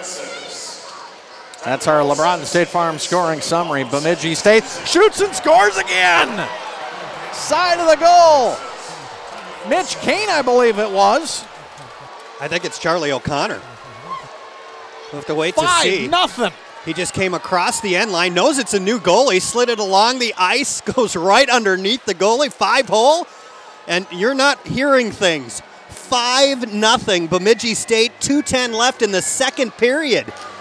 That's our LeBron State Farm scoring summary. Bemidji State shoots and scores again. Side of the goal. Mitch Kane, I believe it was. I think it's Charlie O'Connor. We'll have to wait to see. 5-0. He just came across the end line, knows it's a new goalie, slid it along the ice, goes right underneath the goalie, 5-hole, and you're not hearing things. 5-0, Bemidji State, 2:10 left in the second period.